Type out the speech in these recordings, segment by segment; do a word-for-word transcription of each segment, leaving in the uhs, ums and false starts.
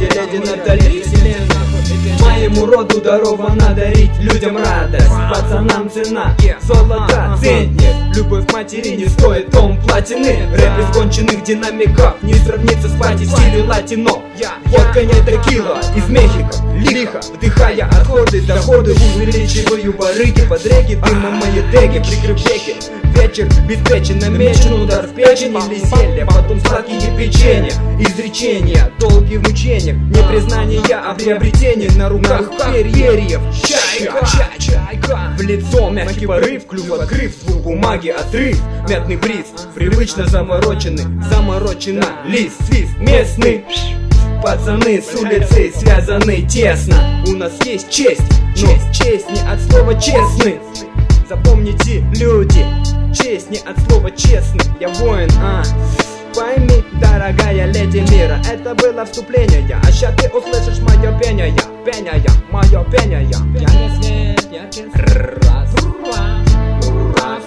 леди, леди Натали вселенной. Моему роду даровано дарить людям радость, пацанам цена золота ценнит. Любовь матери не стоит том платины. Рэп из конченых динамиков не сравнится с пати в стиле латино. Водка не текила из Мехико, лихо вдыхая отходы, доходы увеличиваю барыги, подреги, дымом мои теги, прикрыв веки. Вечер беспечен, намечен удар в печень или зелье, потом сладкие печенья, изречения, долгие в мучениях, не признания, а приобретение на руках перьев. Чайка, чайка, в лицо мягкий порыв, клюв открыв, звук бумаги отрыв, мятный бриз, привычно замороченный, заморочена лист, свист местный. Пацаны с улицы связаны тесно. У нас есть честь, но честь не от слова честный. Запомните, люди, честь не от слова честный. Я воин, а пойми, дорогая леди мира, это было вступление. А ща ты услышишь мое пение, пение, мое пение. Яркий свет, яркий свет, раз, раз,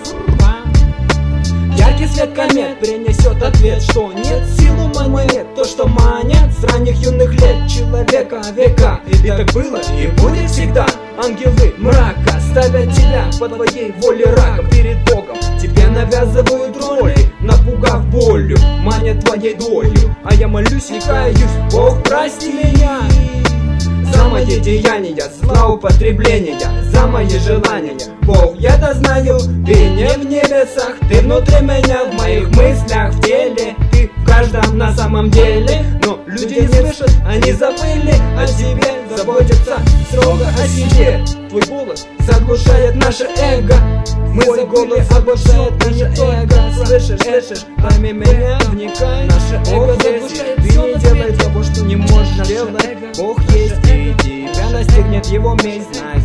яркий свет комет принесет ответ, что нет силу монет, то, что манят с ранних юных лет человека века. И так было, и будет всегда. Ангелы мрака ставят тебя по твоей воле раком перед Богом. Тебе навязывают роли, напугав болью, манят твоей долю. А я молюсь и каюсь, Бог прости меня за мои деяния, злоупотребления, за мои желания. Бог, я-то знаю, ты не в небесах, ты внутри меня, в моих мыслях, в теле. Ты в каждом на самом деле, но люди не слышат, они забыли о тебе, заботятся строго о себе. Твой голос заглушает наше эго, мой голос заглушает наше эго. Слышишь, слышишь, пойми меня, вникай. Наше эго заглушает, ты не делай того, что не можешь делать. Бог есть, и тебя настигнет его месть. Знай,